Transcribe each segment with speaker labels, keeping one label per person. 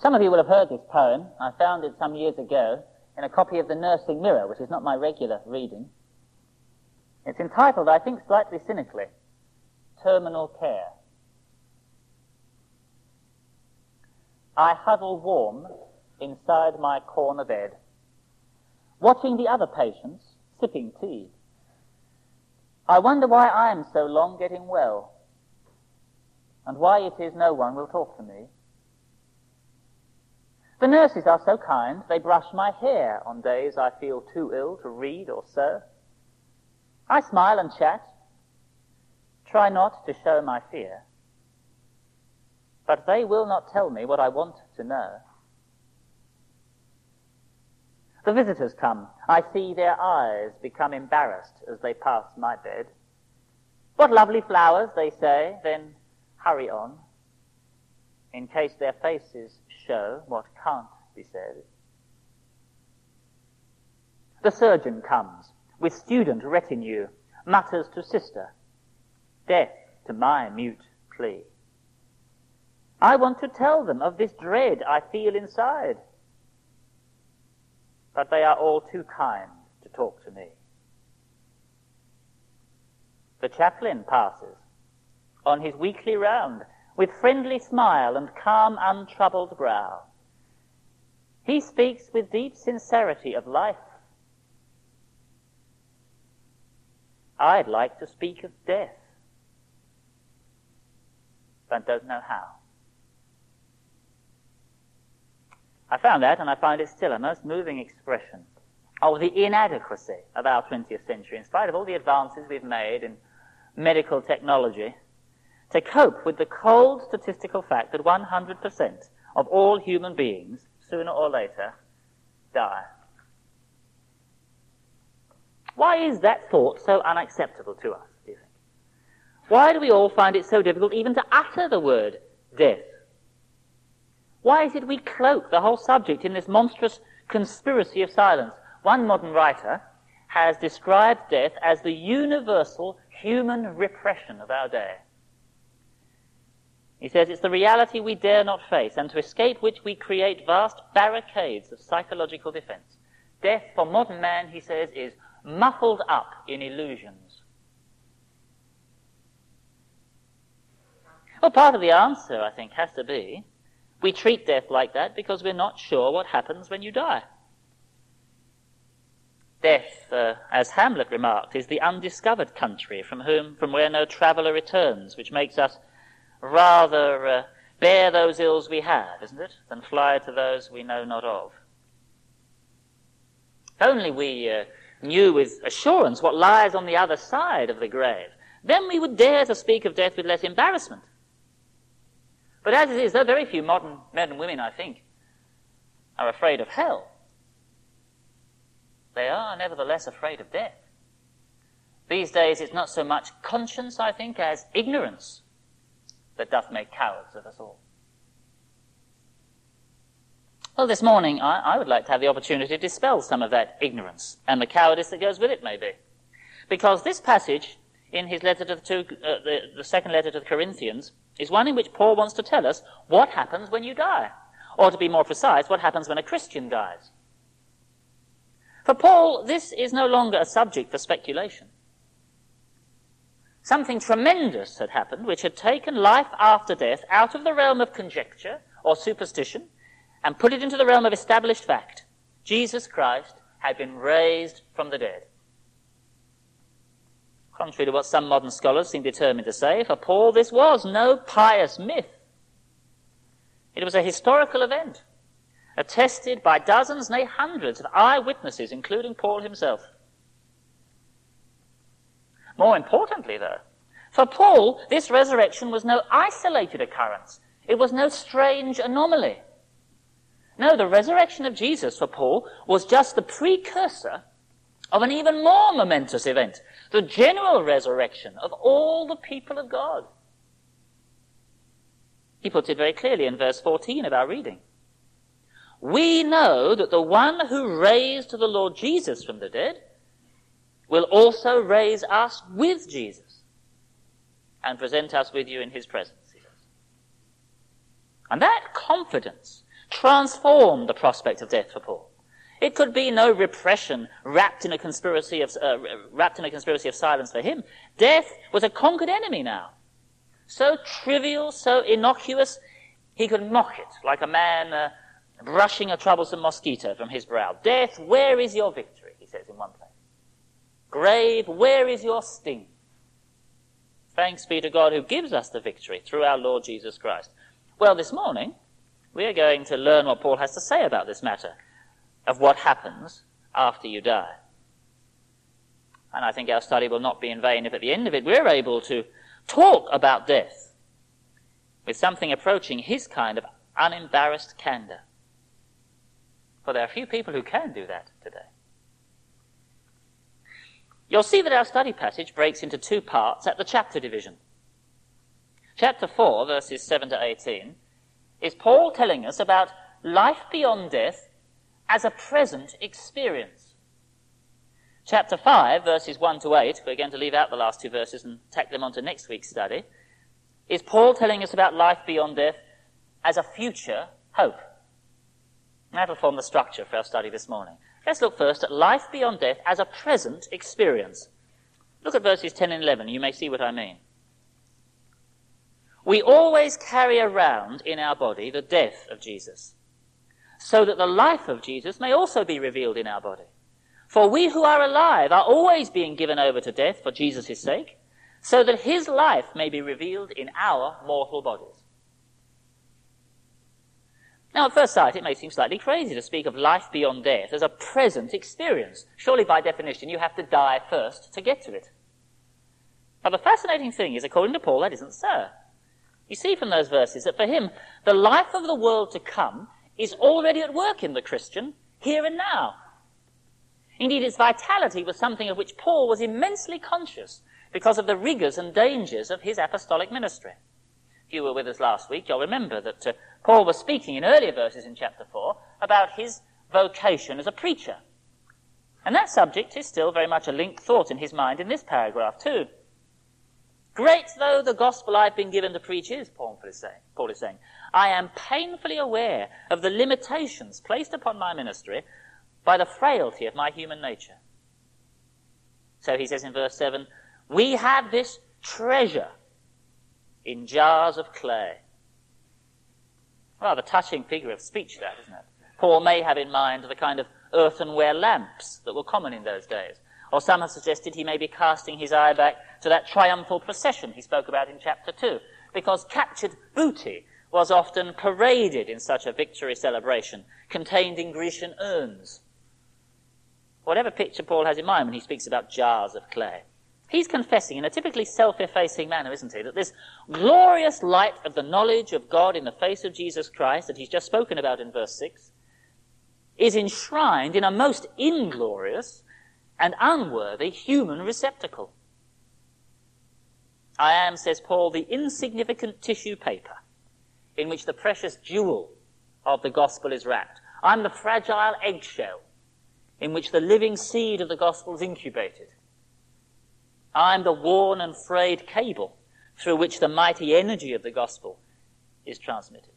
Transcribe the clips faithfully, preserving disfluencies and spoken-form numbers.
Speaker 1: Some of you will have heard this poem. I found it some years ago in a copy of the Nursing Mirror, which is not my regular reading. It's entitled, I think slightly cynically, Terminal Care. I huddle warm inside my corner bed, watching the other patients sipping tea. I wonder why I am so long getting well, and why it is no one will talk to me. The nurses are so kind, they brush my hair on days I feel too ill to read or sew. I smile and chat, try not to show my fear, but they will not tell me what I want to know. The visitors come. I see their eyes become embarrassed as they pass my bed. What lovely flowers, they say, then hurry on, in case their faces show what can't be said. The surgeon comes with student retinue, mutters to sister, deaf to my mute plea. I want to tell them of this dread I feel inside, but they are all too kind to talk to me. The chaplain passes on his weekly round with friendly smile and calm, untroubled brow. He speaks with deep sincerity of life. I'd like to speak of death, but don't know how. I found that, and I find it still a most moving expression of the inadequacy of our twentieth century, in spite of all the advances we've made in medical technology, to cope with the cold statistical fact that one hundred percent of all human beings, sooner or later, die. Why is that thought so unacceptable to us, do you think? Why do we all find it so difficult even to utter the word death? Why is it we cloak the whole subject in this monstrous conspiracy of silence? One modern writer has described death as the universal human repression of our day. He says it's the reality we dare not face, and to escape which we create vast barricades of psychological defense. Death for modern man, he says, is muffled up in illusions. Well, part of the answer, I think, has to be we treat death like that because we're not sure what happens when you die. Death, uh, as Hamlet remarked, is the undiscovered country from whom, from where no traveller returns, which makes us rather uh, bear those ills we have, isn't it, than fly to those we know not of. If only we uh, knew with assurance what lies on the other side of the grave, then we would dare to speak of death with less embarrassment. But as it is, though very few modern men and women, I think, are afraid of hell, they are nevertheless afraid of death. These days it's not so much conscience, I think, as ignorance that doth make cowards of us all. Well, this morning I, I would like to have the opportunity to dispel some of that ignorance and the cowardice that goes with it, maybe. Because this passage in his letter to the, two, uh, the, the second letter to the Corinthians is one in which Paul wants to tell us what happens when you die. Or to be more precise, what happens when a Christian dies. For Paul, this is no longer a subject for speculation. Something tremendous had happened which had taken life after death out of the realm of conjecture or superstition and put it into the realm of established fact. Jesus Christ had been raised from the dead. Contrary to what some modern scholars seem determined to say, for Paul this was no pious myth. It was a historical event, attested by dozens, nay hundreds of eyewitnesses, including Paul himself. More importantly, though, for Paul, this resurrection was no isolated occurrence. It was no strange anomaly. No, the resurrection of Jesus for Paul was just the precursor of an even more momentous event, the general resurrection of all the people of God. He puts it very clearly in verse fourteen of our reading. We know that the one who raised the Lord Jesus from the dead will also raise us with Jesus and present us with you in his presence, he says. And that confidence transformed the prospect of death for Paul. It could be no repression wrapped in a conspiracy of, uh, wrapped in a conspiracy of silence for him. Death was a conquered enemy now. So trivial, so innocuous, he could mock it like a man uh, brushing a troublesome mosquito from his brow. Death, where is your victory? He says in one place. Grave, where is your sting? Thanks be to God who gives us the victory through our Lord Jesus Christ. Well, this morning, we are going to learn what Paul has to say about this matter of what happens after you die. And I think our study will not be in vain if at the end of it we're able to talk about death with something approaching his kind of unembarrassed candor. For there are few people who can do that today. You'll see that our study passage breaks into two parts at the chapter division. Chapter four, verses seven to eighteen, is Paul telling us about life beyond death as a present experience. Chapter five, verses one to eight, we're going to leave out the last two verses and tack them on to next week's study, is Paul telling us about life beyond death as a future hope. And that'll form the structure for our study this morning. Let's look first at life beyond death as a present experience. Look at verses ten and eleven, you may see what I mean. We always carry around in our body the death of Jesus, so that the life of Jesus may also be revealed in our body. For we who are alive are always being given over to death for Jesus' sake, so that his life may be revealed in our mortal bodies. Now, at first sight, it may seem slightly crazy to speak of life beyond death as a present experience. Surely, by definition, you have to die first to get to it. But the fascinating thing is, according to Paul, that isn't so. You see from those verses that for him, the life of the world to come is already at work in the Christian, here and now. Indeed, its vitality was something of which Paul was immensely conscious because of the rigors and dangers of his apostolic ministry. If you were with us last week, you'll remember that uh, Paul was speaking in earlier verses in chapter four about his vocation as a preacher. And that subject is still very much a linked thought in his mind in this paragraph too. Great though the gospel I've been given to preach is, Paul is saying, Paul is saying, I am painfully aware of the limitations placed upon my ministry by the frailty of my human nature. So he says in verse seven, we have this treasure in jars of clay. Rather touching figure of speech that, isn't it? Paul may have in mind the kind of earthenware lamps that were common in those days. Or some have suggested he may be casting his eye back to that triumphal procession he spoke about in chapter two, because captured booty was often paraded in such a victory celebration, contained in Grecian urns. Whatever picture Paul has in mind when he speaks about jars of clay, he's confessing in a typically self-effacing manner, isn't he, that this glorious light of the knowledge of God in the face of Jesus Christ that he's just spoken about in verse six is enshrined in a most inglorious and unworthy human receptacle. I am, says Paul, the insignificant tissue paper in which the precious jewel of the gospel is wrapped. I'm the fragile eggshell in which the living seed of the gospel is incubated. I'm the worn and frayed cable through which the mighty energy of the gospel is transmitted.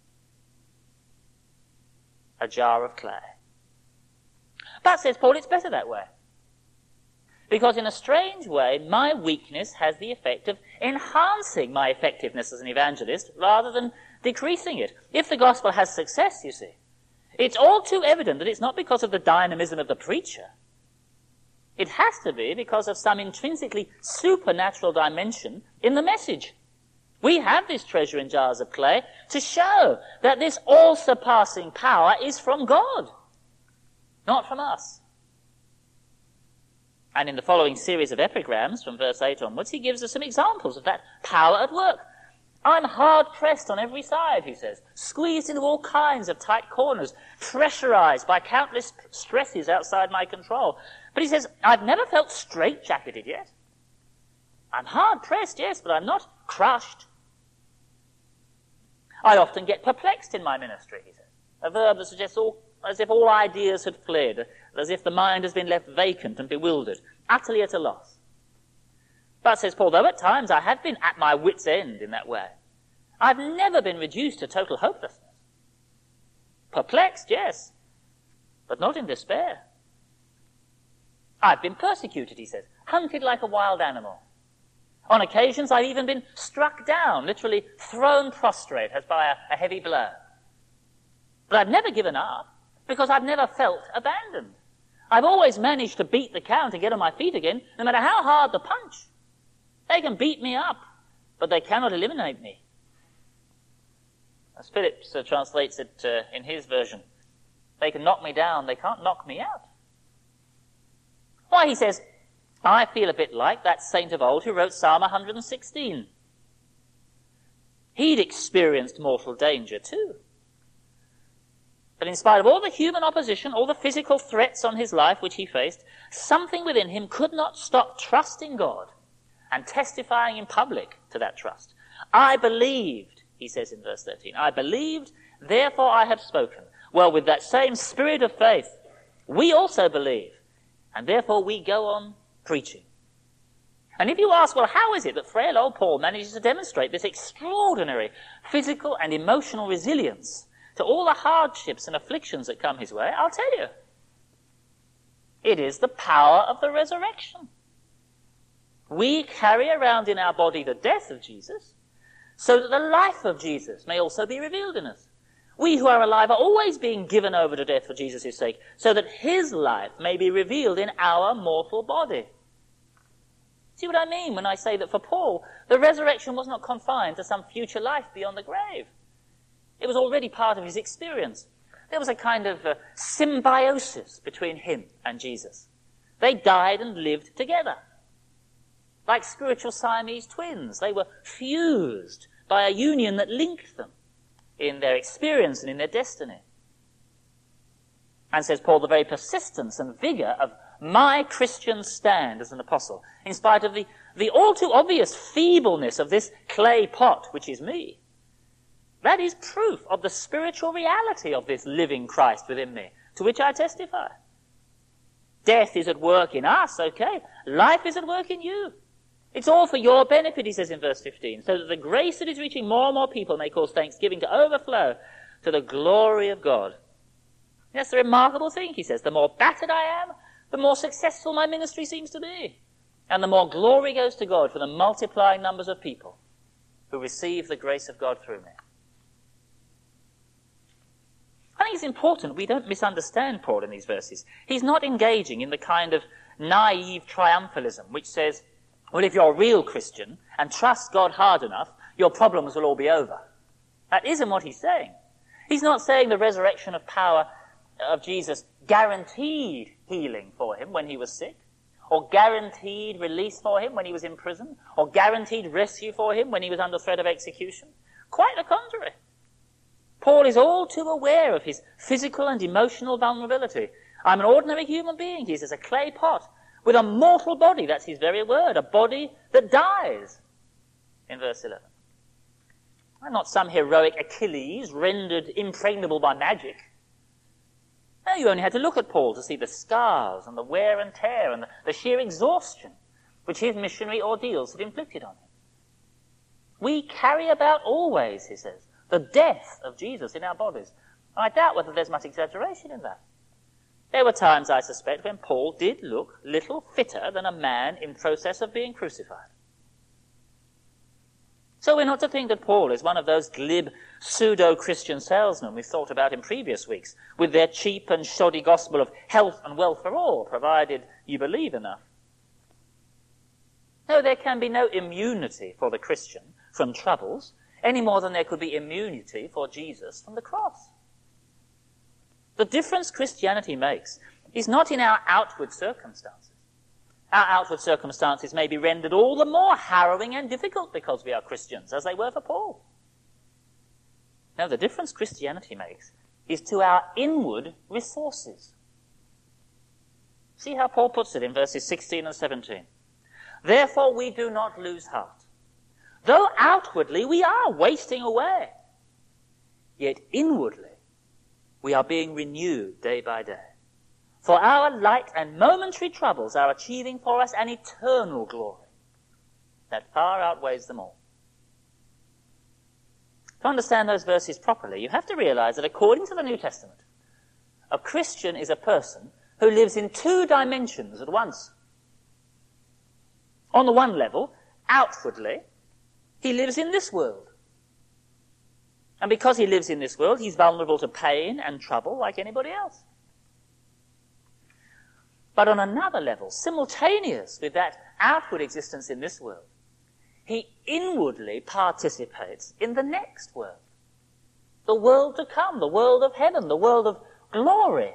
Speaker 1: A jar of clay. But, says Paul, it's better that way. Because in a strange way, my weakness has the effect of enhancing my effectiveness as an evangelist rather than decreasing it. If the gospel has success, you see, it's all too evident that it's not because of the dynamism of the preacher. It has to be because of some intrinsically supernatural dimension in the message. We have this treasure in jars of clay to show that this all-surpassing power is from God, not from us. And in the following series of epigrams from verse eight onwards, he gives us some examples of that power at work. I'm hard-pressed on every side, he says, squeezed into all kinds of tight corners, pressurized by countless stresses outside my control. But he says, I've never felt straight-jacketed yet. I'm hard-pressed, yes, but I'm not crushed. I often get perplexed in my ministry, he says, a verb that suggests all, as if all ideas had fled, as if the mind has been left vacant and bewildered, utterly at a loss. But, says Paul, though at times I have been at my wit's end in that way, I've never been reduced to total hopelessness. perplexed, yes, but not in despair. I've been persecuted, he says, hunted like a wild animal. On occasions, I've even been struck down, literally thrown prostrate as by a, a heavy blow. But I've never given up, because I've never felt abandoned. I've always managed to beat the count and get on my feet again, no matter how hard the punch. They can beat me up, but they cannot eliminate me. As Phillips uh, translates it uh, in his version, they can knock me down, they can't knock me out. Why, he says, I feel a bit like that saint of old who wrote Psalm one hundred sixteen. He'd experienced mortal danger too. But in spite of all the human opposition, all the physical threats on his life which he faced, something within him could not stop trusting God and testifying in public to that trust. I believed, he says in verse thirteen, I believed, therefore I have spoken. Well, with that same spirit of faith, we also believe, and therefore we go on preaching. And if you ask, well, how is it that frail old Paul manages to demonstrate this extraordinary physical and emotional resilience to all the hardships and afflictions that come his way, I'll tell you. It is the power of the resurrection. We carry around in our body the death of Jesus, so that the life of Jesus may also be revealed in us. We who are alive are always being given over to death for Jesus' sake, so that his life may be revealed in our mortal body. See what I mean when I say that for Paul, the resurrection was not confined to some future life beyond the grave. It was already part of his experience. There was a kind of uh, symbiosis between him and Jesus. They died and lived together. Like spiritual Siamese twins, they were fused by a union that linked them in their experience and in their destiny. And says Paul, the very persistence and vigor of my Christian stand as an apostle, in spite of the, the all too obvious feebleness of this clay pot, which is me, that is proof of the spiritual reality of this living Christ within me, to which I testify. Death is at work in us, okay? Life is at work in you. It's all for your benefit, he says in verse fifteen, so that the grace that is reaching more and more people may cause thanksgiving to overflow to the glory of God. That's the remarkable thing, he says. The more battered I am, the more successful my ministry seems to be. And the more glory goes to God for the multiplying numbers of people who receive the grace of God through me. I think it's important we don't misunderstand Paul in these verses. He's not engaging in the kind of naive triumphalism which says, well, if you're a real Christian and trust God hard enough, your problems will all be over. That isn't what he's saying. He's not saying the resurrection of power of Jesus guaranteed healing for him when he was sick, or guaranteed release for him when he was in prison, or guaranteed rescue for him when he was under threat of execution. Quite the contrary. Paul is all too aware of his physical and emotional vulnerability. I'm an ordinary human being, he says, a clay pot with a mortal body, that's his very word, a body that dies, in verse eleven. I'm not some heroic Achilles rendered impregnable by magic. No, you only had to look at Paul to see the scars and the wear and tear and the, the sheer exhaustion which his missionary ordeals had inflicted on him. We carry about always, he says, the death of Jesus in our bodies. I doubt whether there's much exaggeration in that. There were times, I suspect, when Paul did look little fitter than a man in process of being crucified. So we're not to think that Paul is one of those glib pseudo-Christian salesmen we've thought about in previous weeks, with their cheap and shoddy gospel of health and wealth for all, provided you believe enough. No, there can be no immunity for the Christian from troubles, any more than there could be immunity for Jesus from the cross. The difference Christianity makes is not in our outward circumstances. Our outward circumstances may be rendered all the more harrowing and difficult because we are Christians, as they were for Paul. No, the difference Christianity makes is to our inward resources. See how Paul puts it in verses sixteen and seventeen. Therefore we do not lose heart. Though outwardly we are wasting away, yet inwardly we are being renewed day by day. For our light and momentary troubles are achieving for us an eternal glory that far outweighs them all. To understand those verses properly, you have to realize that according to the New Testament, a Christian is a person who lives in two dimensions at once. On the one level, outwardly, he lives in this world. And because he lives in this world, he's vulnerable to pain and trouble like anybody else. But on another level, simultaneous with that outward existence in this world, he inwardly participates in the next world. The world to come, the world of heaven, the world of glory.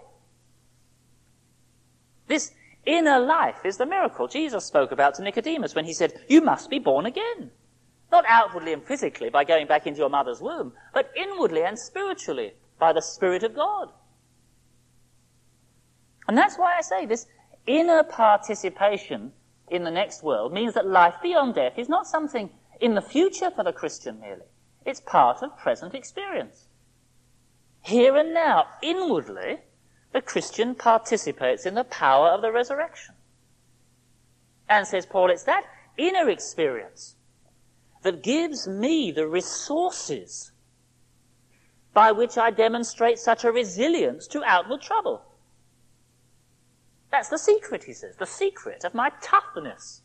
Speaker 1: This inner life is the miracle Jesus spoke about to Nicodemus when he said, you must be born again. Not outwardly and physically by going back into your mother's womb, but inwardly and spiritually by the Spirit of God. And that's why I say this inner participation in the next world means that life beyond death is not something in the future for the Christian merely. It's part of present experience. Here and now, inwardly, the Christian participates in the power of the resurrection. And, says Paul, it's that inner experience that gives me the resources by which I demonstrate such a resilience to outward trouble. That's the secret, he says, the secret of my toughness.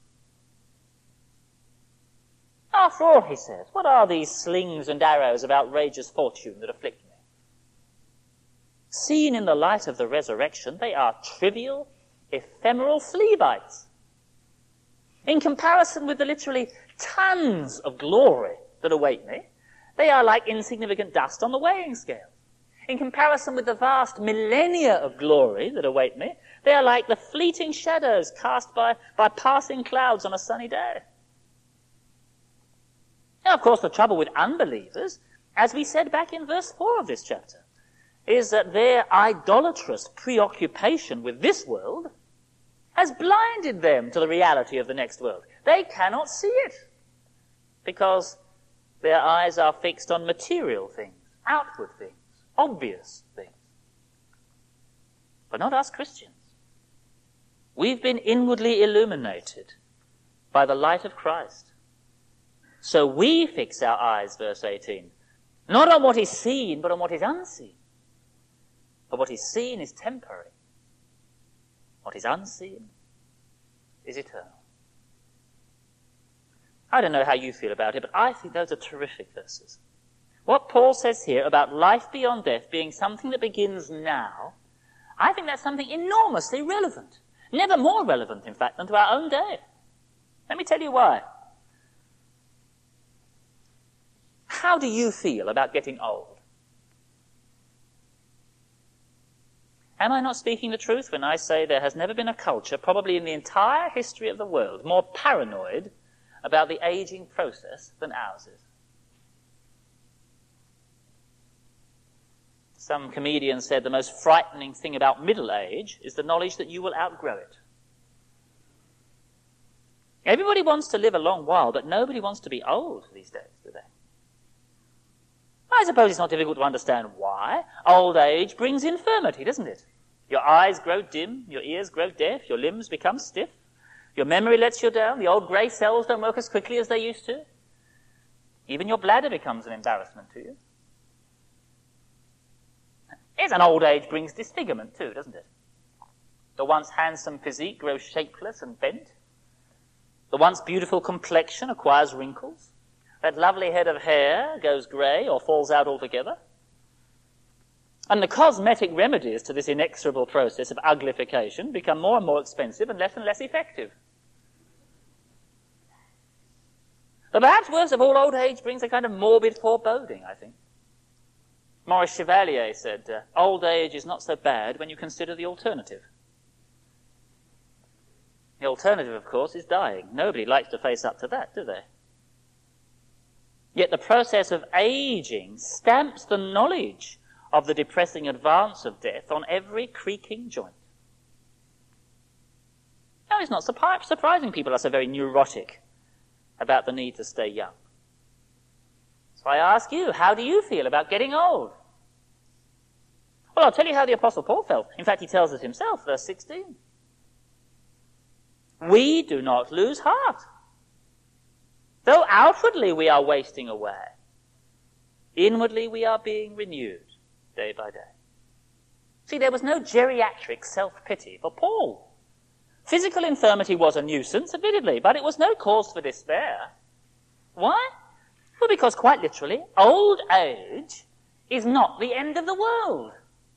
Speaker 1: After all, he says, what are these slings and arrows of outrageous fortune that afflict me? Seen in the light of the resurrection, they are trivial, ephemeral flea bites. In comparison with the literally tons of glory that await me, they are like insignificant dust on the weighing scale. In comparison with the vast millennia of glory that await me, they are like the fleeting shadows cast by, by passing clouds on a sunny day. Now, of course, the trouble with unbelievers, as we said back in verse four of this chapter, is that their idolatrous preoccupation with this world has blinded them to the reality of the next world. They cannot see it because their eyes are fixed on material things, outward things, obvious things. But not us Christians. We've been inwardly illuminated by the light of Christ. So we fix our eyes, verse eighteen, not on what is seen, but on what is unseen. For what is seen is temporary. What is unseen is eternal. I don't know how you feel about it, but I think those are terrific verses. What Paul says here about life beyond death being something that begins now, I think that's something enormously relevant. Never more relevant, in fact, than to our own day. Let me tell you why. How do you feel about getting old? Am I not speaking the truth when I say there has never been a culture, probably in the entire history of the world, more paranoid about the aging process than ours is? Some comedian said the most frightening thing about middle age is the knowledge that you will outgrow it. Everybody wants to live a long while, but nobody wants to be old these days, do they? I suppose it's not difficult to understand why. Old age brings infirmity, doesn't it? Your eyes grow dim, your ears grow deaf, your limbs become stiff, your memory lets you down, the old grey cells don't work as quickly as they used to. Even your bladder becomes an embarrassment to you. Yes, and old age brings disfigurement too, doesn't it? The once handsome physique grows shapeless and bent. The once beautiful complexion acquires wrinkles. That lovely head of hair goes grey or falls out altogether. And the cosmetic remedies to this inexorable process of uglification become more and more expensive and less and less effective. But perhaps worst of all, old age brings a kind of morbid foreboding, I think. Maurice Chevalier said, uh, old age is not so bad when you consider the alternative. The alternative, of course, is dying. Nobody likes to face up to that, do they? Yet the process of aging stamps the knowledge of the depressing advance of death on every creaking joint. Now, it's not surpri- surprising people are so very neurotic about the need to stay young. So I ask you, how do you feel about getting old? Well, I'll tell you how the Apostle Paul felt. In fact, he tells us himself, verse sixteen. We do not lose heart. Though outwardly we are wasting away, Inwardly we are being renewed day by day. See, there was no geriatric self-pity for Paul. Physical infirmity was a nuisance, admittedly, but it was no cause for despair. Why? Well, because quite literally, old age is not the end of the world.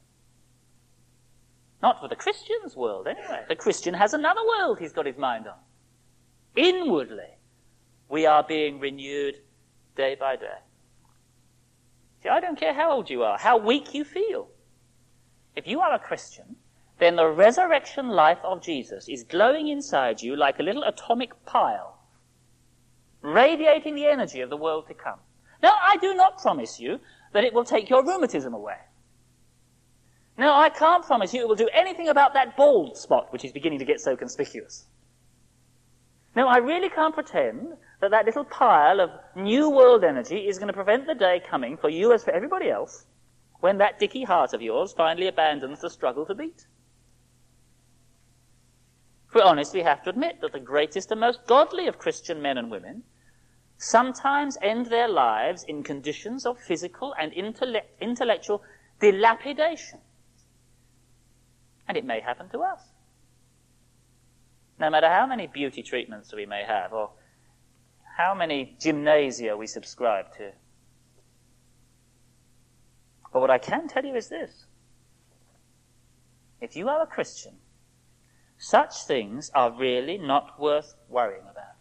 Speaker 1: Not for the Christian's world, anyway. The Christian has another world he's got his mind on. Inwardly, we are being renewed day by day. See, I don't care how old you are, how weak you feel. If you are a Christian, then the resurrection life of Jesus is glowing inside you like a little atomic pile, radiating the energy of the world to come. Now, I do not promise you that it will take your rheumatism away. No, I can't promise you it will do anything about that bald spot which is beginning to get so conspicuous. No, I really can't pretend that that little pile of new world energy is going to prevent the day coming for you as for everybody else when that dicky heart of yours finally abandons the struggle to beat. If we're honest, we have to admit that the greatest and most godly of Christian men and women sometimes end their lives in conditions of physical and intellect, intellectual dilapidation. And it may happen to us. No matter how many beauty treatments we may have, or how many gymnasia we subscribe to. But what I can tell you is this. If you are a Christian, such things are really not worth worrying about.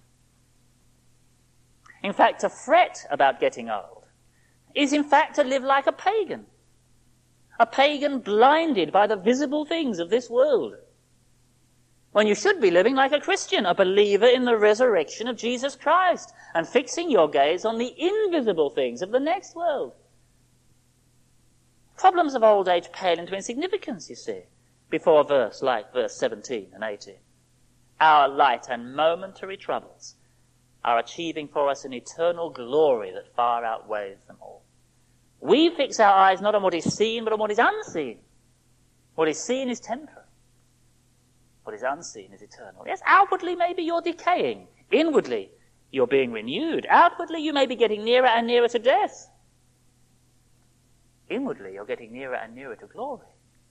Speaker 1: In fact, to fret about getting old is in fact to live like a pagan. A pagan blinded by the visible things of this world. When you should be living like a Christian, a believer in the resurrection of Jesus Christ, and fixing your gaze on the invisible things of the next world. Problems of old age pale into insignificance, you see, before a verse like verse seventeen and eighteen. Our light and momentary troubles are achieving for us an eternal glory that far outweighs them all. We fix our eyes not on what is seen, but on what is unseen. What is seen is temporary. What is unseen is eternal. Yes, outwardly maybe you're decaying. Inwardly, you're being renewed. Outwardly, you may be getting nearer and nearer to death. Inwardly, you're getting nearer and nearer to glory.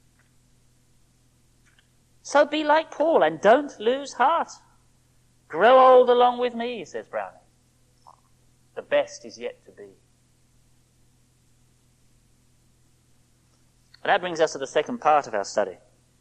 Speaker 1: So be like Paul and don't lose heart. Grow old along with me, says Browning. The best is yet to be. And that brings us to the second part of our study.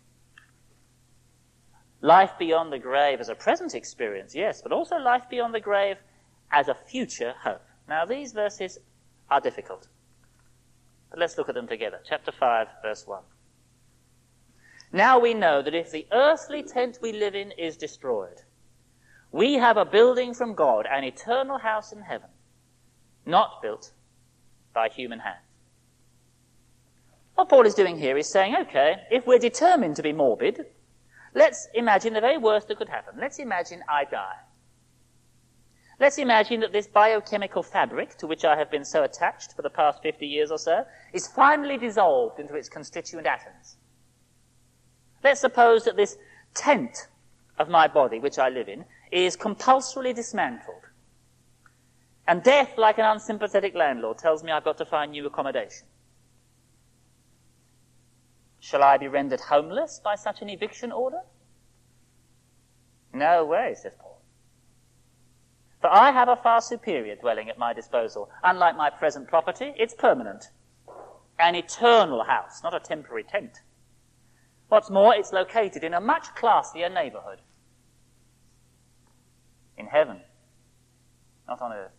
Speaker 1: Life beyond the grave as a present experience, yes, but also life beyond the grave as a future hope. Now, these verses are difficult. But let's look at them together. Chapter five, verse one. Now we know that if the earthly tent we live in is destroyed, we have a building from God, an eternal house in heaven, not built by human hands. What Paul is doing here is saying, okay, if we're determined to be morbid, let's imagine the very worst that could happen. Let's imagine I die. Let's imagine that this biochemical fabric, to which I have been so attached for the past fifty years or so, is finally dissolved into its constituent atoms. Let's suppose that this tent of my body, which I live in, is compulsorily dismantled. And death, like an unsympathetic landlord, tells me I've got to find new accommodation. Shall I be rendered homeless by such an eviction order? No way, says Paul. For I have a far superior dwelling at my disposal. Unlike my present property, it's permanent. An eternal house, not a temporary tent. What's more, it's located in a much classier neighborhood. In heaven, not on earth.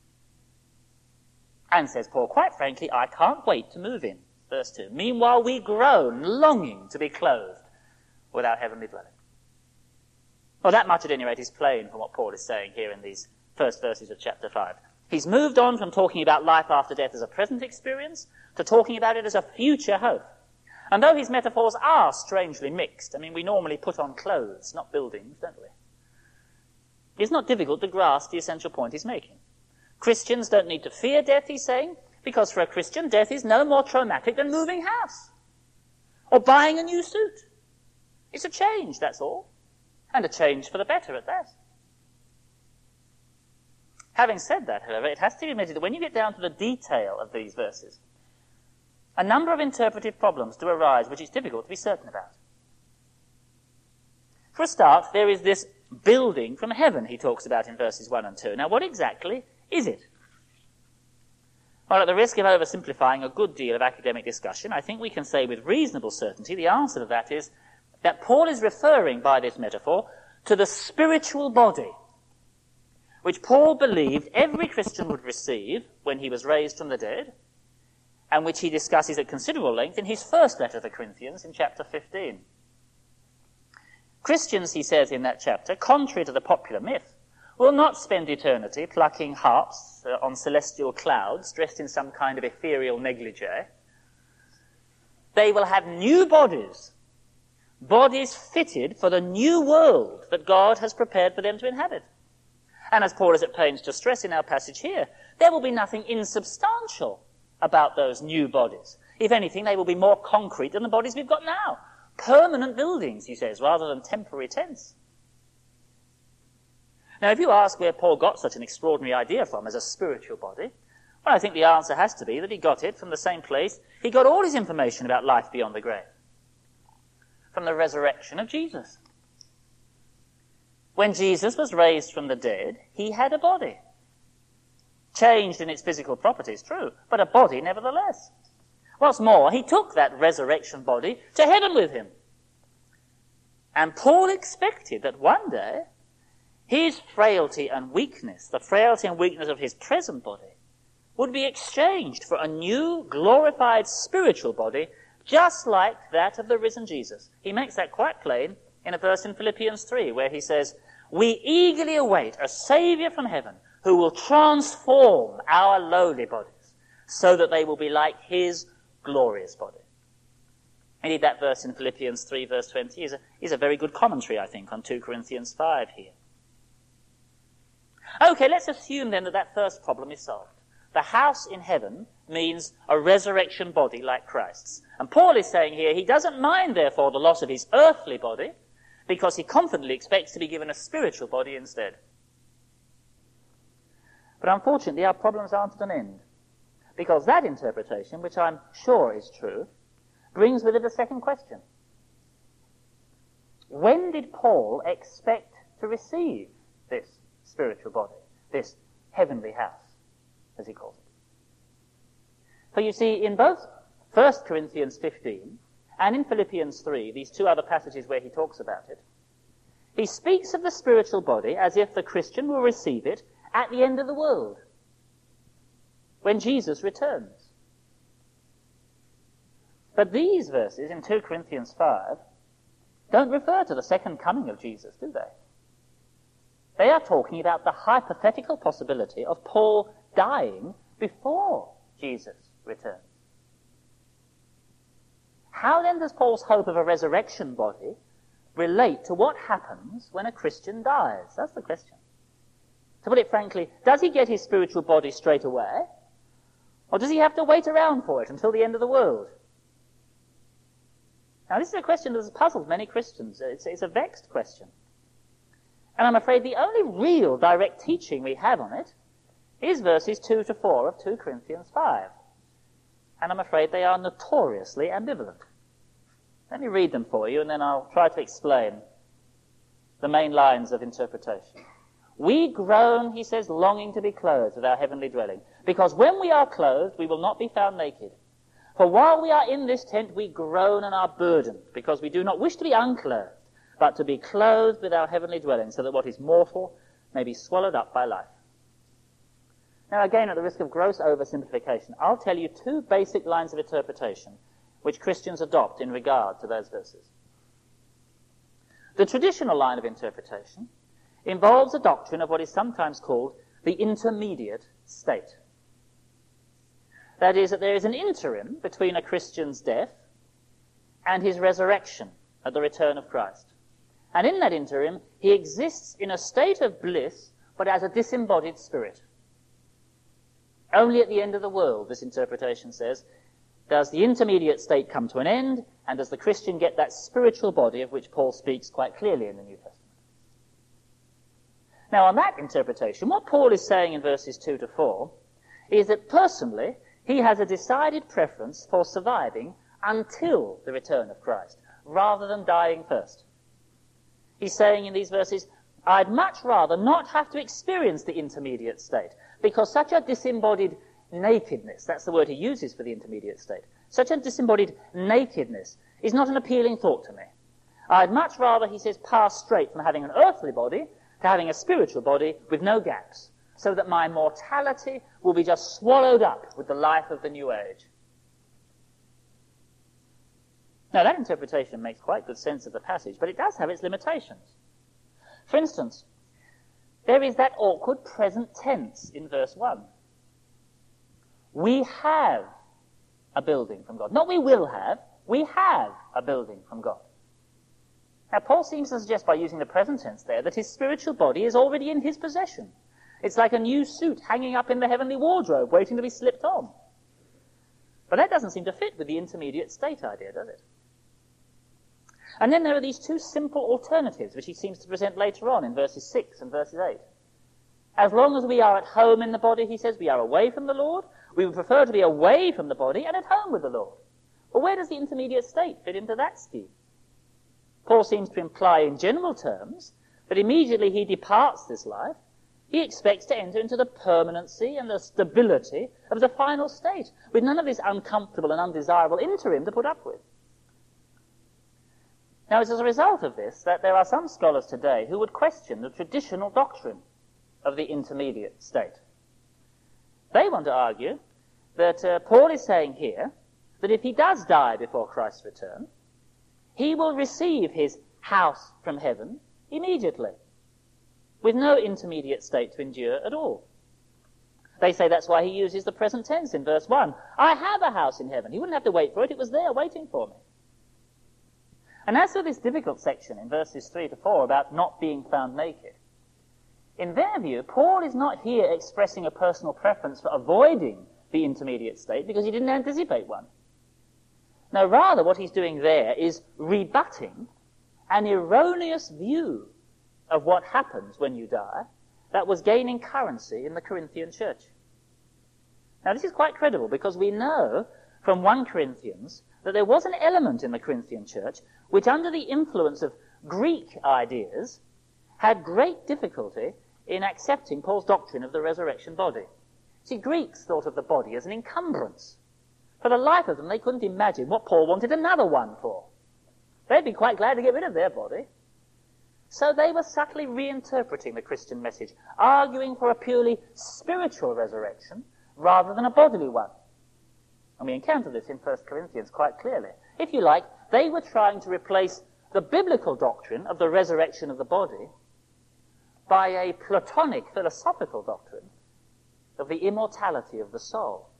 Speaker 1: And, says Paul, quite frankly, I can't wait to move in. Verse two. Meanwhile, we groan, longing to be clothed with our heavenly dwelling. Well, that much at any rate is plain from what Paul is saying here in these first verses of chapter five. He's moved on from talking about life after death as a present experience to talking about it as a future hope. And though his metaphors are strangely mixed, I mean, we normally put on clothes, not buildings, don't we? It's not difficult to grasp the essential point he's making. Christians don't need to fear death, he's saying, because for a Christian, death is no more traumatic than moving house or buying a new suit. It's a change, that's all. And a change for the better at that. Having said that, however, it has to be admitted that when you get down to the detail of these verses, a number of interpretive problems do arise which it's difficult to be certain about. For a start, there is this building from heaven he talks about in verses one and two. Now, what exactly is it? Well, at the risk of oversimplifying a good deal of academic discussion, I think we can say with reasonable certainty the answer to that is that Paul is referring by this metaphor to the spiritual body, which Paul believed every Christian would receive when he was raised from the dead, and which he discusses at considerable length in his first letter to the Corinthians in chapter fifteen. Christians, he says in that chapter, contrary to the popular myth, will not spend eternity plucking harps uh, on celestial clouds dressed in some kind of ethereal negligee. They will have new bodies, bodies fitted for the new world that God has prepared for them to inhabit. And as Paul is at pains to stress in our passage here, there will be nothing insubstantial about those new bodies. If anything, they will be more concrete than the bodies we've got now. Permanent buildings, he says, rather than temporary tents. Now, if you ask where Paul got such an extraordinary idea from as a spiritual body, well, I think the answer has to be that he got it from the same place he got all his information about life beyond the grave. From the resurrection of Jesus. When Jesus was raised from the dead, he had a body. Changed in its physical properties, true, but a body nevertheless. What's more, he took that resurrection body to heaven with him. And Paul expected that one day his frailty and weakness, the frailty and weakness of his present body, would be exchanged for a new, glorified spiritual body, just like that of the risen Jesus. He makes that quite plain in a verse in Philippians three, where he says, "We eagerly await a Saviour from heaven who will transform our lowly bodies so that they will be like his glorious body." Indeed, that verse in Philippians three, verse twenty, is a, is a very good commentary, I think, on two Corinthians five here. Okay, let's assume then that that first problem is solved. The house in heaven means a resurrection body like Christ's. And Paul is saying here he doesn't mind, therefore, the loss of his earthly body, because he confidently expects to be given a spiritual body instead. But unfortunately, our problems aren't at an end, because that interpretation, which I'm sure is true, brings with it a second question. When did Paul expect to receive this spiritual body, this heavenly house, as he calls it? For you see, in both First Corinthians fifteen and in Philippians three, these two other passages where he talks about it, he speaks of the spiritual body as if the Christian will receive it at the end of the world, when Jesus returns. But these verses in two Corinthians five don't refer to the second coming of Jesus, do they? They are talking about the hypothetical possibility of Paul dying before Jesus returns. How then does Paul's hope of a resurrection body relate to what happens when a Christian dies? That's the question. To put it frankly, does he get his spiritual body straight away? Or does he have to wait around for it until the end of the world? Now, this is a question that has puzzled many Christians. It's, it's a vexed question. And I'm afraid the only real direct teaching we have on it is verses two to four of two Corinthians five. And I'm afraid they are notoriously ambivalent. Let me read them for you, and then I'll try to explain the main lines of interpretation. "We groan," he says, "longing to be clothed with our heavenly dwelling, because when we are clothed, we will not be found naked. For while we are in this tent, we groan and are burdened, because we do not wish to be unclothed, but to be clothed with our heavenly dwelling, so that what is mortal may be swallowed up by life." Now again, at the risk of gross oversimplification, I'll tell you two basic lines of interpretation which Christians adopt in regard to those verses. The traditional line of interpretation involves a doctrine of what is sometimes called the intermediate state. That is, that there is an interim between a Christian's death and his resurrection at the return of Christ. And in that interim, he exists in a state of bliss, but as a disembodied spirit. Only at the end of the world, this interpretation says, does the intermediate state come to an end, and does the Christian get that spiritual body of which Paul speaks quite clearly in the New Testament. Now, on that interpretation, what Paul is saying in verses two to four is that personally, he has a decided preference for surviving until the return of Christ, rather than dying first. He's saying in these verses, I'd much rather not have to experience the intermediate state, because such a disembodied nakedness, that's the word he uses for the intermediate state, such a disembodied nakedness is not an appealing thought to me. I'd much rather, he says, pass straight from having an earthly body to having a spiritual body with no gaps, so that my mortality will be just swallowed up with the life of the new age. Now, that interpretation makes quite good sense of the passage, but it does have its limitations. For instance, there is that awkward present tense in verse one. We have a building from God. Not we will have, we have a building from God. Now, Paul seems to suggest by using the present tense there that his spiritual body is already in his possession. It's like a new suit hanging up in the heavenly wardrobe, waiting to be slipped on. But that doesn't seem to fit with the intermediate state idea, does it? And then there are these two simple alternatives, which he seems to present later on in verses six and verses eight. As long as we are at home in the body, he says, we are away from the Lord. We would prefer to be away from the body and at home with the Lord. But where does the intermediate state fit into that scheme? Paul seems to imply in general terms that immediately he departs this life, he expects to enter into the permanency and the stability of the final state, with none of this uncomfortable and undesirable interim to put up with. Now, it's as a result of this that there are some scholars today who would question the traditional doctrine of the intermediate state. They want to argue that uh, Paul is saying here that if he does die before Christ's return, he will receive his house from heaven immediately, with no intermediate state to endure at all. They say that's why he uses the present tense in verse one. I have a house in heaven. He wouldn't have to wait for it. It was there waiting for me. And as for this difficult section in verses three to four about not being found naked, in their view, Paul is not here expressing a personal preference for avoiding the intermediate state because he didn't anticipate one. No, rather what he's doing there is rebutting an erroneous view of what happens when you die that was gaining currency in the Corinthian church. Now, this is quite credible because we know from First Corinthians that there was an element in the Corinthian church which, under the influence of Greek ideas, had great difficulty in accepting Paul's doctrine of the resurrection body. See, Greeks thought of the body as an encumbrance. For the life of them, they couldn't imagine what Paul wanted another one for. They'd be quite glad to get rid of their body. So they were subtly reinterpreting the Christian message, arguing for a purely spiritual resurrection rather than a bodily one. And we encounter this in First Corinthians quite clearly. If you like, they were trying to replace the biblical doctrine of the resurrection of the body by a Platonic philosophical doctrine of the immortality of the soul.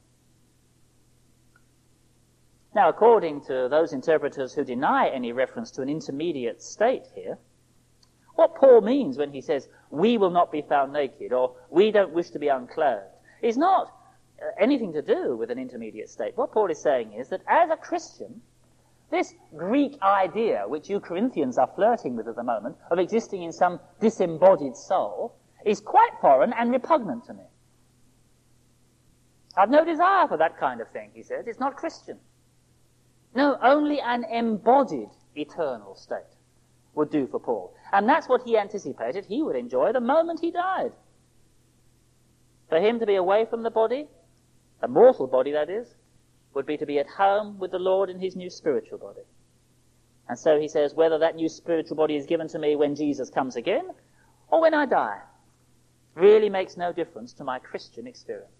Speaker 1: Now, according to those interpreters who deny any reference to an intermediate state here, what Paul means when he says, we will not be found naked, or we don't wish to be unclothed, is not uh, anything to do with an intermediate state. What Paul is saying is that as a Christian, this Greek idea, which you Corinthians are flirting with at the moment, of existing in some disembodied soul, is quite foreign and repugnant to me. I've no desire for that kind of thing, he says. It's not Christian. No, only an embodied eternal state would do for Paul. And that's what he anticipated he would enjoy the moment he died. For him to be away from the body, a mortal body that is, would be to be at home with the Lord in his new spiritual body. And so he says, whether that new spiritual body is given to me when Jesus comes again, or when I die, really makes no difference to my Christian experience.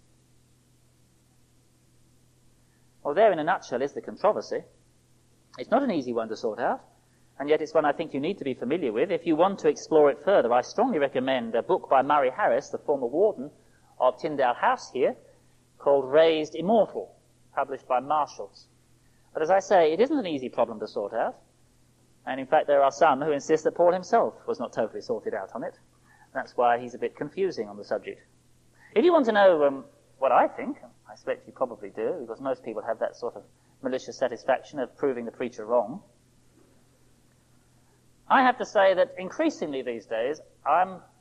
Speaker 1: Well, there in a nutshell is the controversy. It's not an easy one to sort out, and yet it's one I think you need to be familiar with. If you want to explore it further, I strongly recommend a book by Murray Harris, the former warden of Tyndale House here, called Raised Immortal, published by Marshalls. But as I say, it isn't an easy problem to sort out, and in fact there are some who insist that Paul himself was not totally sorted out on it. That's why he's a bit confusing on the subject. If you want to know um, what I think, I expect you probably do, because most people have that sort of malicious satisfaction of proving the preacher wrong. I have to say that increasingly these days, I'm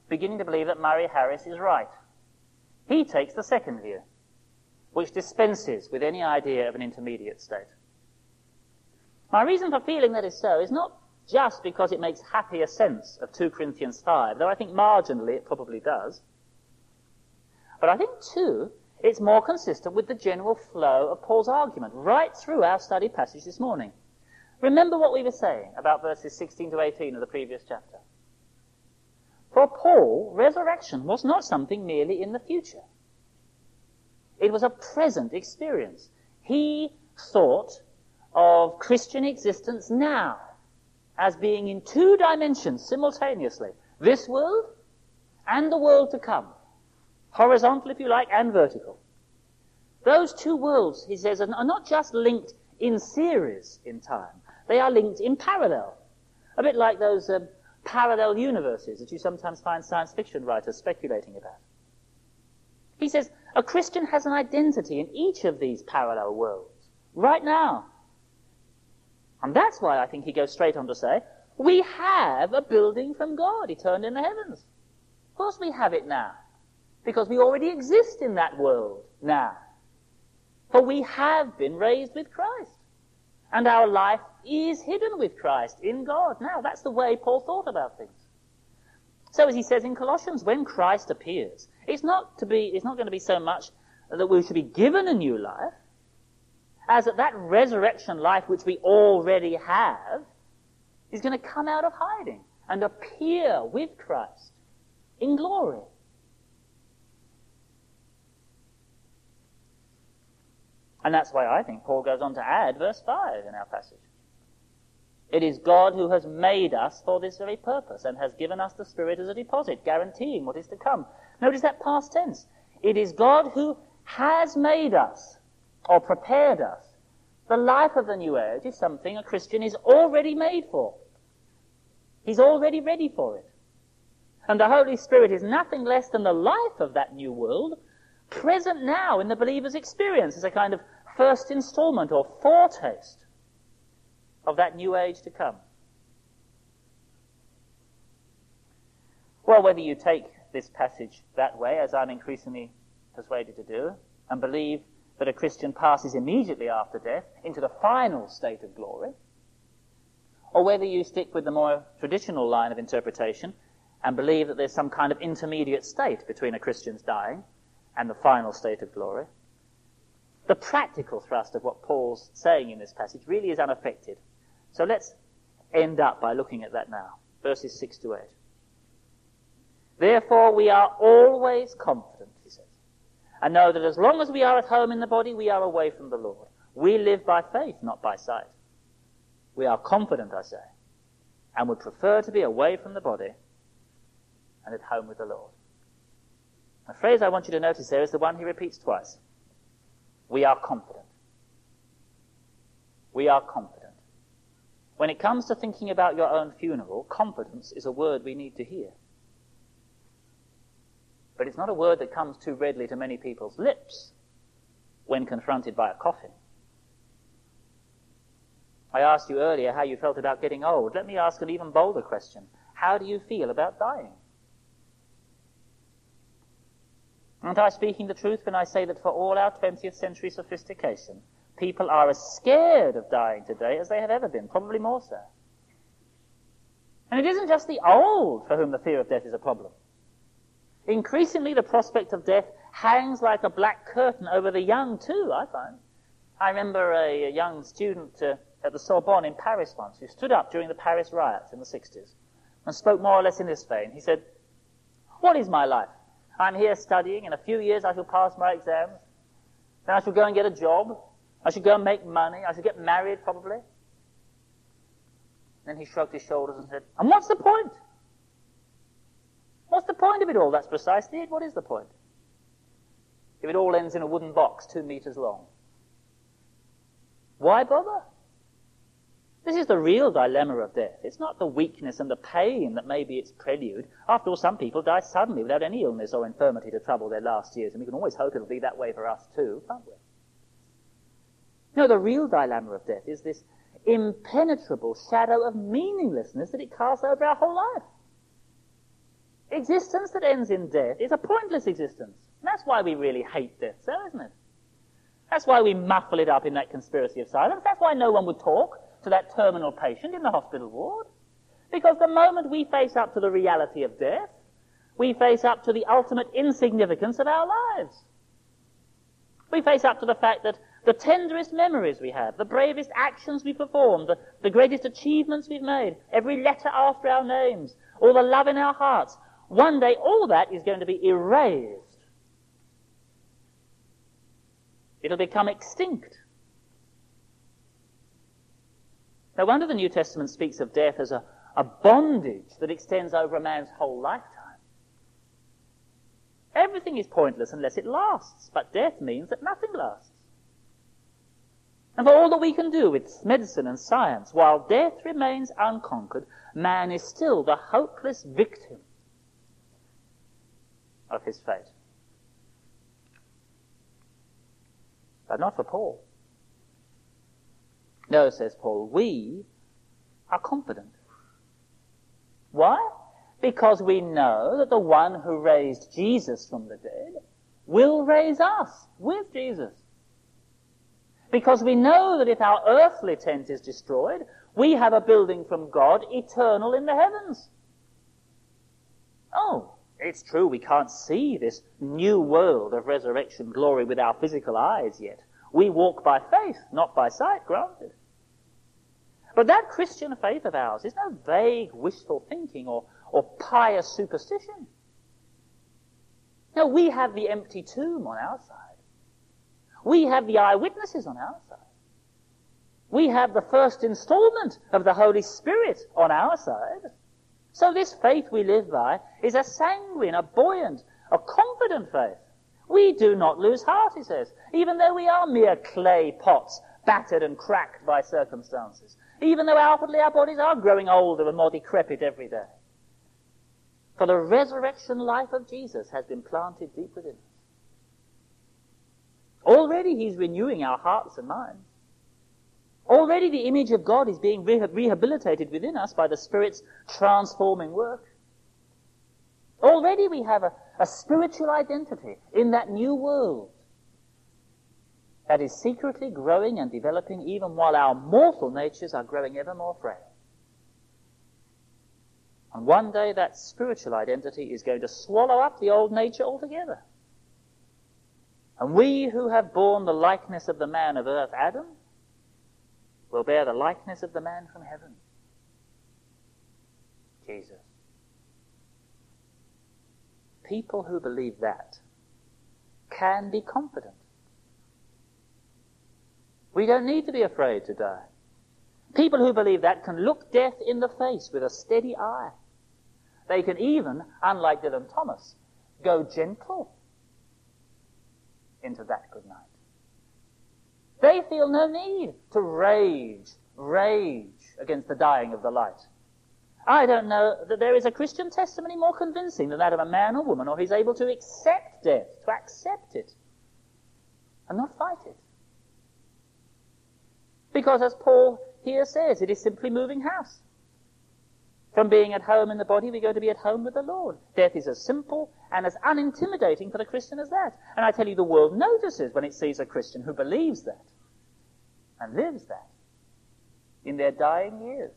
Speaker 1: beginning to believe that Murray Harris is right. He takes the second view, which dispenses with any idea of an intermediate state. My reason for feeling that is so is not just because it makes happier sense of two Corinthians five, though I think marginally it probably does. But I think, too, it's more consistent with the general flow of Paul's argument right through our study passage this morning. Remember what we were saying about verses sixteen to eighteen of the previous chapter. For Paul, resurrection was not something merely in the future. It was a present experience. He thought of Christian existence now as being in two dimensions simultaneously, this world and the world to come, horizontal, if you like, and vertical. Those two worlds, he says, are not just linked in series in time, they are linked in parallel, a bit like those um, parallel universes that you sometimes find science fiction writers speculating about. He says a Christian has an identity in each of these parallel worlds, right now. And that's why I think he goes straight on to say, we have a building from God, eternal in the heavens. Of course we have it now, because we already exist in that world now. For we have been raised with Christ, and our life is hidden with Christ in God. Now, that's the way Paul thought about things. So as he says in Colossians, when Christ appears, it's not to be, it's not going to be so much that we should be given a new life, as that that resurrection life which we already have is going to come out of hiding and appear with Christ in glory. And that's why I think Paul goes on to add verse five in our passage. It is God who has made us for this very purpose and has given us the Spirit as a deposit, guaranteeing what is to come. Notice that past tense. It is God who has made us, or prepared us. The life of the new age is something a Christian is already made for. He's already ready for it. And the Holy Spirit is nothing less than the life of that new world, present now in the believer's experience as a kind of first installment or foretaste of that new age to come. Well, whether you take this passage that way, as I'm increasingly persuaded to do, and believe that a Christian passes immediately after death into the final state of glory, or whether you stick with the more traditional line of interpretation and believe that there's some kind of intermediate state between a Christian's dying and the final state of glory, the practical thrust of what Paul's saying in this passage really is unaffected. So let's end up by looking at that now. Verses six to eight. Therefore we are always confident, he says, and know that as long as we are at home in the body, we are away from the Lord. We live by faith, not by sight. We are confident, I say, and would prefer to be away from the body and at home with the Lord. The phrase I want you to notice there is the one he repeats twice. We are confident. We are confident. When it comes to thinking about your own funeral, confidence is a word we need to hear. But it's not a word that comes too readily to many people's lips when confronted by a coffin. I asked you earlier how you felt about getting old. Let me ask an even bolder question. How do you feel about dying? Aren't I speaking the truth when I say that for all our twentieth century sophistication, people are as scared of dying today as they have ever been, probably more so. And it isn't just the old for whom the fear of death is a problem. Increasingly, the prospect of death hangs like a black curtain over the young, too, I find. I remember a, a young student uh, at the Sorbonne in Paris once who stood up during the Paris riots in the sixties and spoke more or less in this vein. He said, "What is my life? I'm here studying. In a few years I shall pass my exams. Then I shall go and get a job. I shall go and make money. I shall get married, probably." Then he shrugged his shoulders and said, "And what's the point? What's the point of it all?" That's precisely it. What is the point? If it all ends in a wooden box two meters long. Why bother? This is the real dilemma of death. It's not the weakness and the pain that may be its prelude. After all, some people die suddenly without any illness or infirmity to trouble their last years, and we can always hope it'll be that way for us too, can't we? No, the real dilemma of death is this impenetrable shadow of meaninglessness that it casts over our whole life. Existence that ends in death is a pointless existence. And that's why we really hate death, so isn't it? That's why we muffle it up in that conspiracy of silence. That's why no one would talk to that terminal patient in the hospital ward. Because the moment we face up to the reality of death, we face up to the ultimate insignificance of our lives. We face up to the fact that the tenderest memories we have, the bravest actions we perform, the, the greatest achievements we've made, every letter after our names, all the love in our hearts, one day all that is going to be erased. It'll become extinct. No wonder the New Testament speaks of death as a, a bondage that extends over a man's whole lifetime. Everything is pointless unless it lasts, but death means that nothing lasts. And for all that we can do with medicine and science, while death remains unconquered, man is still the hopeless victim of his fate. But not for Paul. No, says Paul, we are confident. Why? Because we know that the one who raised Jesus from the dead will raise us with Jesus. Because we know that if our earthly tent is destroyed, we have a building from God eternal in the heavens. Oh, it's true we can't see this new world of resurrection glory with our physical eyes yet. We walk by faith, not by sight, granted. But that Christian faith of ours is no vague wishful thinking or, or pious superstition. No, we have the empty tomb on our side. We have the eyewitnesses on our side. We have the first installment of the Holy Spirit on our side. So this faith we live by is a sanguine, a buoyant, a confident faith. We do not lose heart, he says, even though we are mere clay pots, battered and cracked by circumstances, even though outwardly our bodies are growing older and more decrepit every day. For the resurrection life of Jesus has been planted deep within us. Already he's renewing our hearts and minds. Already the image of God is being re- rehabilitated within us by the Spirit's transforming work. Already we have a, a spiritual identity in that new world that is secretly growing and developing even while our mortal natures are growing ever more frail. And one day that spiritual identity is going to swallow up the old nature altogether. And we who have borne the likeness of the man of earth, Adam, will bear the likeness of the man from heaven, Jesus. People who believe that can be confident. We don't need to be afraid to die. People who believe that can look death in the face with a steady eye. They can even, unlike Dylan Thomas, go gentle into that good night. They feel no need to rage, rage against the dying of the light. I don't know that there is a Christian testimony more convincing than that of a man or woman who is able to accept death, to accept it, and not fight it. Because as Paul here says, it is simply moving house. From being at home in the body, we're going to be at home with the Lord. Death is as simple and as unintimidating for the Christian as that. And I tell you, the world notices when it sees a Christian who believes that and lives that in their dying years.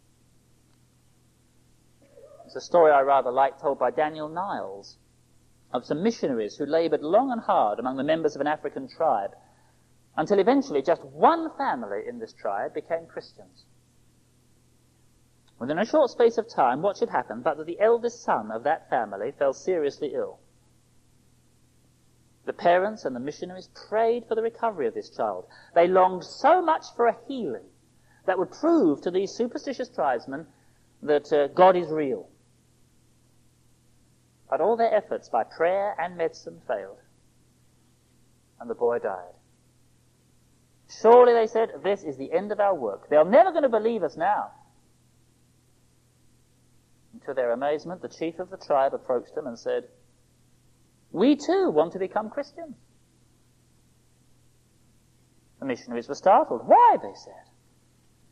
Speaker 1: It's a story I rather like, told by Daniel Niles, of some missionaries who labored long and hard among the members of an African tribe until eventually just one family in this tribe became Christians. Within a short space of time, what should happen but that the eldest son of that family fell seriously ill. The parents and the missionaries prayed for the recovery of this child. They longed so much for a healing that would prove to these superstitious tribesmen that uh, God is real. But all their efforts by prayer and medicine failed, and the boy died. Surely, they said, this is the end of our work. They're never going to believe us now. And to their amazement, the chief of the tribe approached them and said, we too want to become Christians. The missionaries were startled. Why, they said.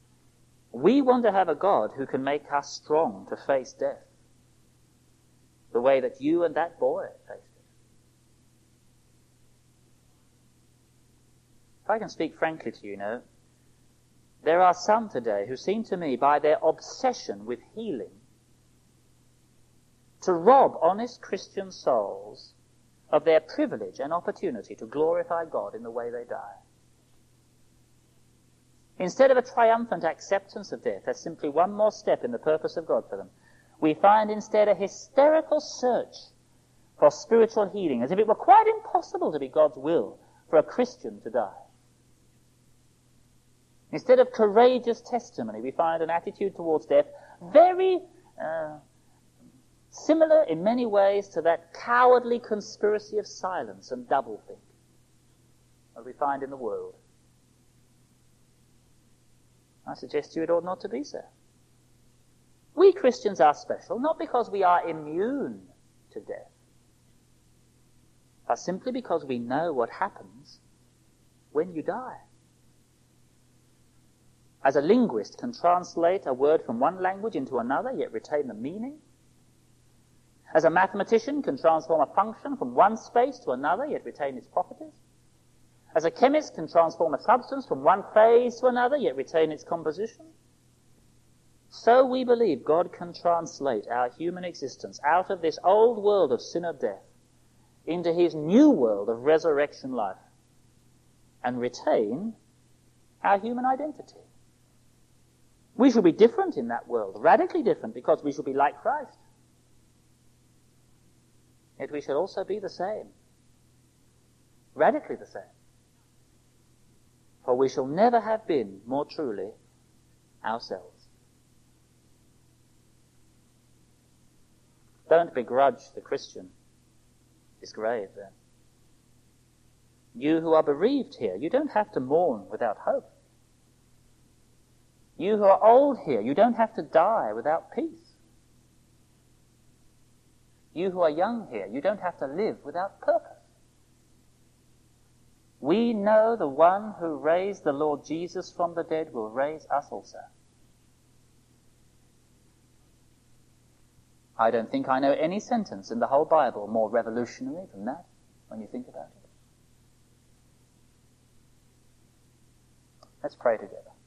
Speaker 1: We want to have a God who can make us strong to face death. the way that you and that boy faced it. If I can speak frankly to you, you know, there are some today who seem to me, by their obsession with healing, to rob honest Christian souls of their privilege and opportunity to glorify God in the way they die. Instead of a triumphant acceptance of death as simply one more step in the purpose of God for them, we find instead a hysterical search for spiritual healing, as if it were quite impossible to be God's will for a Christian to die. Instead of courageous testimony, we find an attitude towards death very uh, similar in many ways to that cowardly conspiracy of silence and doublethink that we find in the world. I suggest to you it ought not to be so. We Christians are special, not because we are immune to death, but simply because we know what happens when you die. As a linguist can translate a word from one language into another, yet retain the meaning. As a mathematician can transform a function from one space to another, yet retain its properties. As a chemist can transform a substance from one phase to another, yet retain its composition. So we believe God can translate our human existence out of this old world of sin and death into his new world of resurrection life and retain our human identity. We shall be different in that world, radically different, because we shall be like Christ. Yet we shall also be the same, radically the same. For we shall never have been more truly ourselves. Don't begrudge the Christian his grave, then. You who are bereaved here, you don't have to mourn without hope. You who are old here, you don't have to die without peace. You who are young here, you don't have to live without purpose. We know the one who raised the Lord Jesus from the dead will raise us also. I don't think I know any sentence in the whole Bible more revolutionary than that, when you think about it. Let's pray together.